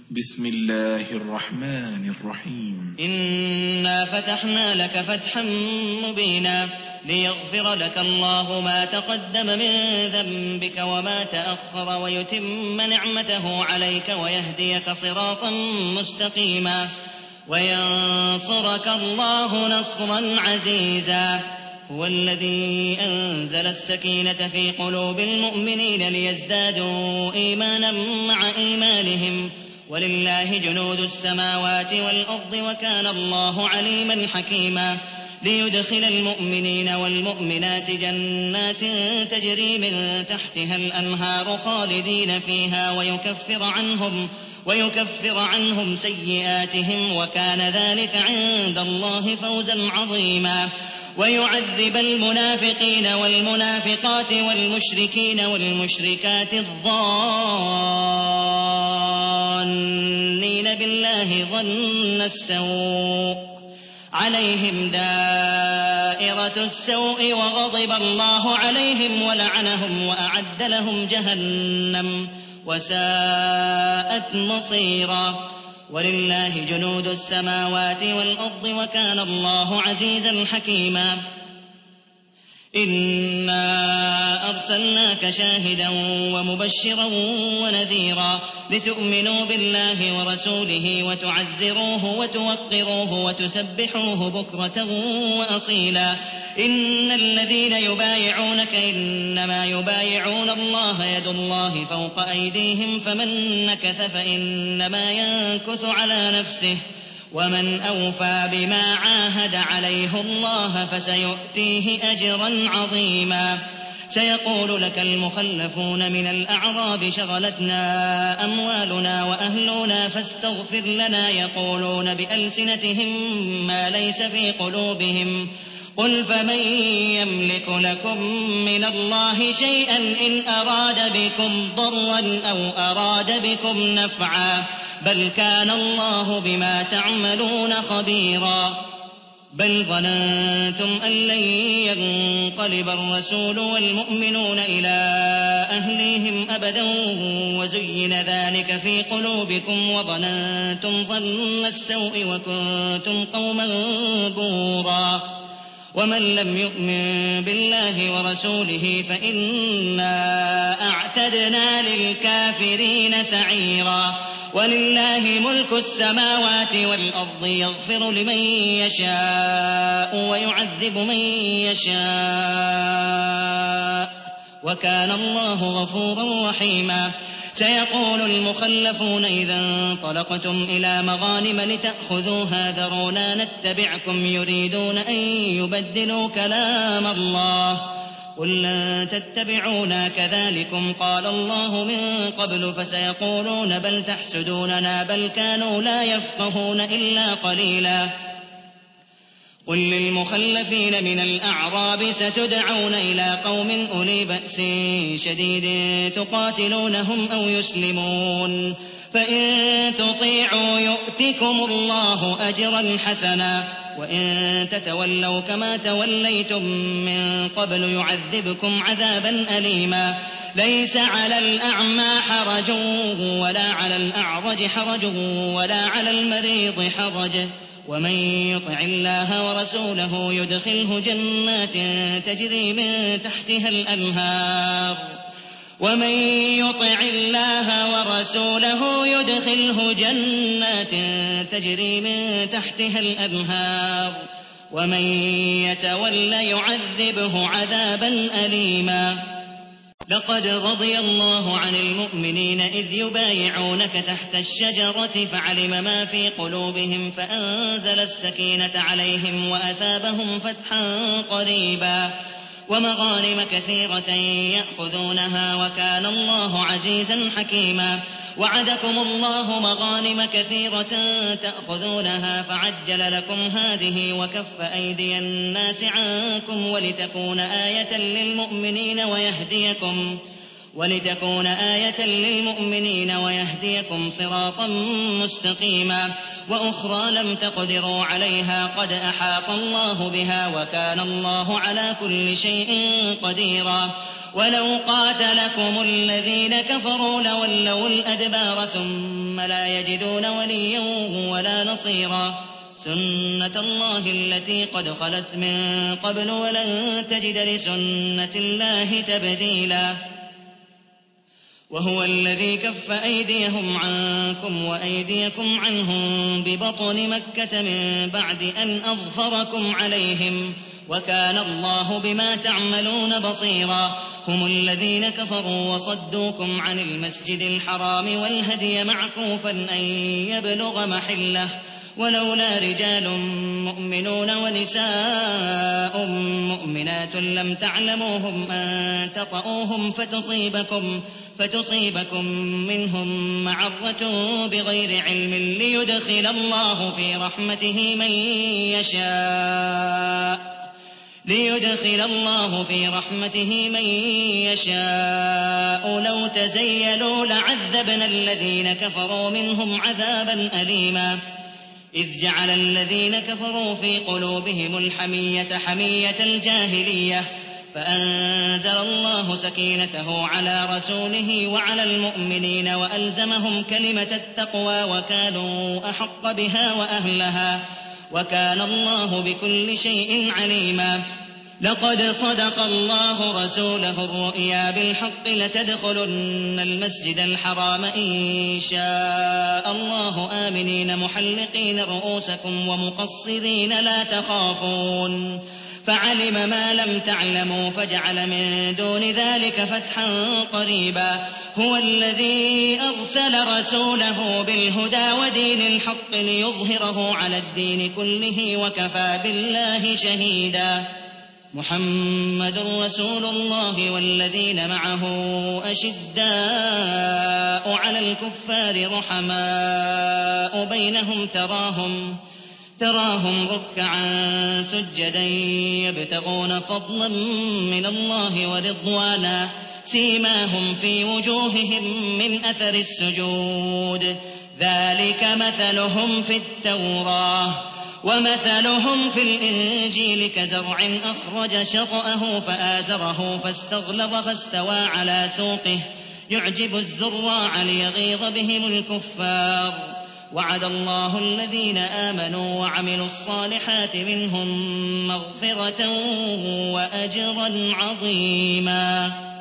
بسم الله الرحمن الرحيم. إنا فتحنا لك فتحا مبينا ليغفر لك الله ما تقدم من ذنبك وما تأخر ويتم نعمته عليك ويهديك صراطا مستقيما وينصرك الله نصرا عزيزا. هو الذي أنزل السكينة في قلوب المؤمنين ليزدادوا إيمانا مع إيمانهم ولله جنود السماوات والأرض وكان الله عليما حكيما. ليدخل المؤمنين والمؤمنات جنات تجري من تحتها الأنهار خالدين فيها ويكفر عنهم سيئاتهم وكان ذلك عند الله فوزا عظيما. ويعذب المنافقين والمنافقات والمشركين والمشركات الظانين بالله ظن السوء عليهم دائرة السوء وغضب الله عليهم ولعنهم وأعد لهم جهنم وساءت مصيرا. ولله جنود السماوات والأرض وكان الله عزيزا حكيما. إنا أرسلناك شاهدا ومبشرا ونذيرا لتؤمنوا بالله ورسوله وتعزروه وتوقروه وتسبحوه بكرة وأصيلا. إن الذين يبايعونك إنما يبايعون الله يد الله فوق أيديهم فمن نكث فإنما ينكث على نفسه ومن أوفى بما عاهد عليه الله فسيؤتيه أجرا عظيما. سيقول لك المخلفون من الأعراب شغلتنا أموالنا وأهلنا فاستغفر لنا يقولون بألسنتهم ما ليس في قلوبهم قل فمن يملك لكم من الله شيئا إن أراد بكم ضرا أو أراد بكم نفعا بل كان الله بما تعملون خبيرا. بل ظننتم أن لن ينقلب الرسول والمؤمنون إلى أهليهم أبدا وزين ذلك في قلوبكم وظننتم ظن السوء وكنتم قوما بورا. ومن لم يؤمن بالله ورسوله فإنا أعتدنا للكافرين سعيرا. ولله ملك السماوات والأرض يغفر لمن يشاء ويعذب من يشاء وكان الله غفورا رحيما. سيقول المخلفون إذا انطلقتم إلى مغانم لتأخذوها ذرونا نتبعكم يريدون أن يبدلوا كلام الله قل لن تتبعونا كذلكم قال الله من قبل فسيقولون بل تحسدوننا بل كانوا لا يفقهون إلا قليلا. قل للمخلفين من الأعراب ستدعون إلى قوم أولي بأس شديد تقاتلونهم أو يسلمون فإن تطيعوا يؤتكم الله أجرا حسنا وإن تتولوا كما توليتم من قبل يعذبكم عذابا أليما. ليس على الأعمى حرج ولا على الأعرج حرج ولا على المريض حرج ومن يطع الله ورسوله يدخله جنات تجري من تحتها الأنهار ومن يطع الله ورسوله يدخله جنات تجري من تحتها الأنهار ومن يتول يعذبه عذابا أليما. لقد رضي الله عن المؤمنين إذ يبايعونك تحت الشجرة فعلم ما في قلوبهم فأنزل السكينة عليهم وأثابهم فتحا قريبا ومغانم كثيرة يأخذونها وكان الله عزيزا حكيما. وعدكم الله مغانم كثيرة تأخذونها فعجل لكم هذه وكف أيدي الناس عنكم ولتكون آية للمؤمنين ويهديكم صراطا مستقيما. وأخرى لم تقدروا عليها قد أحاط الله بها وكان الله على كل شيء قديرا. ولو قاتلكم الذين كفروا لولوا الأدبار ثم ثم لا يجدون وليا ولا نصيرا سنة الله التي قد خلت من قبل ولن تجد لسنة الله تبديلا وهو الذي كف أيديهم عنكم وأيديكم عنهم ببطن مكة من بعد أن أظفركم عليهم وكان الله بما تعملون بصيرا هم الذين كفروا وصدوكم عن المسجد الحرام والهدي معكوفا أن يبلغ محله ولولا رجال مؤمنون ونساء مؤمنات لم تعلموهم أن تطؤوهم فتصيبكم منهم معرة بغير علم ليدخل الله في رحمته من يشاء لو تزيلوا لعذبنا الذين كفروا منهم عذابا أليما إذ جعل الذين كفروا في قلوبهم الحمية حمية الجاهلية فأنزل الله سكينته على رسوله وعلى المؤمنين وألزمهم كلمة التقوى وكانوا أحق بها وأهلها وكان الله بكل شيء عليما لقد صدق الله رسوله الرؤيا بالحق لتدخلن المسجد الحرام إن شاء الله آمنين محلقين رؤوسكم ومقصرين لا تخافون فعلم ما لم تعلموا فجعل من دون ذلك فتحا قريبا هو الذي أرسل رسوله بالهدى ودين الحق ليظهره على الدين كله وكفى بالله شهيدا محمد رسول الله والذين معه أشداء على الكفار رحماء بينهم تراهم ركعا سجدا يبتغون فضلا من الله ورضوانا سيماهم في وجوههم من أثر السجود ذلك مثلهم في التوراة ومثلهم في الإنجيل كزرع أخرج شطأه فآزره فاستغلظ فاستوى على سوقه يعجب الزراع ليغيظ بهم الكفار وعد الله الذين آمنوا وعملوا الصالحات منهم مغفرة وأجرا عظيما